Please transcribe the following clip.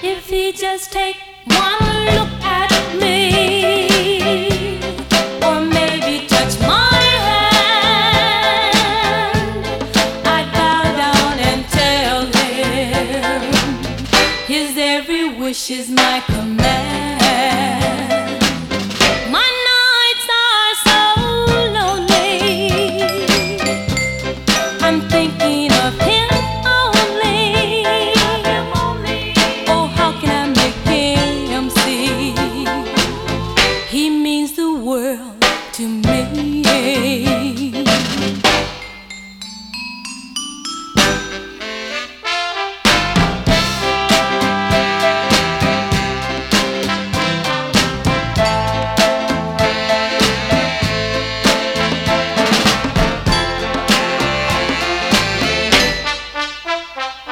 If he just take one look at me, or maybe touch my hand, I'd bow down and tell him his every wish is my command.